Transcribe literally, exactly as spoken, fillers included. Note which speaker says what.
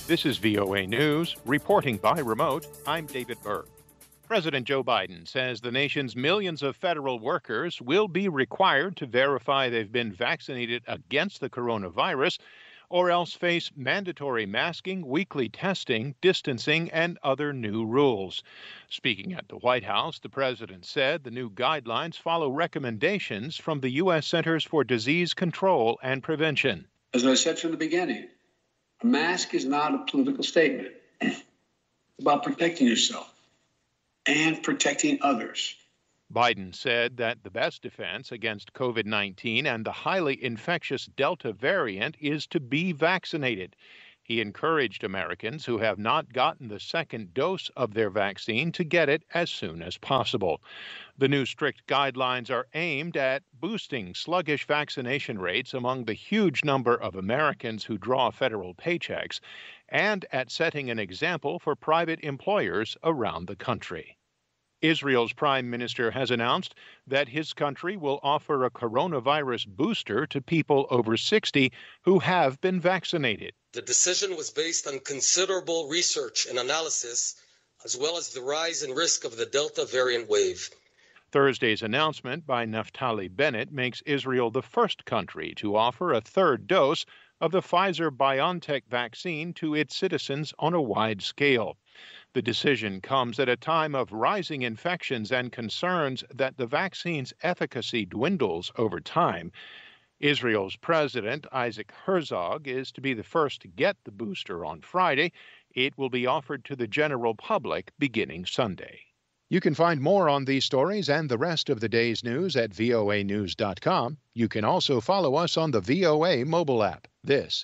Speaker 1: This is V O A News, reporting by remote. I'm David Burke. President Joe Biden says the nation's millions of federal workers will be required to verify they've been vaccinated against the coronavirus or else face mandatory masking, weekly testing, distancing, and other new rules. Speaking at the White House, the president said the new guidelines follow recommendations from the U S Centers for Disease Control and Prevention.
Speaker 2: As I said from the beginning, a mask is not a political statement. It's about protecting yourself and protecting others.
Speaker 1: Biden said that the best defense against COVID nineteen and the highly infectious Delta variant is to be vaccinated. He encouraged Americans who have not gotten the second dose of their vaccine to get it as soon as possible. The new strict guidelines are aimed at boosting sluggish vaccination rates among the huge number of Americans who draw federal paychecks and at setting an example for private employers around the country. Israel's prime minister has announced that his country will offer a coronavirus booster to people over sixty who have been vaccinated.
Speaker 3: The decision was based on considerable research and analysis, as well as the rise in risk of the Delta variant wave.
Speaker 1: Thursday's announcement by Naftali Bennett makes Israel the first country to offer a third dose of the Pfizer-BioNTech vaccine to its citizens on a wide scale. The decision comes at a time of rising infections and concerns that the vaccine's efficacy dwindles over time. Israel's President Isaac Herzog is to be the first to get the booster on Friday. It will be offered to the general public beginning Sunday. You can find more on these stories and the rest of the day's news at voa news dot com. You can also follow us on the V O A mobile app. This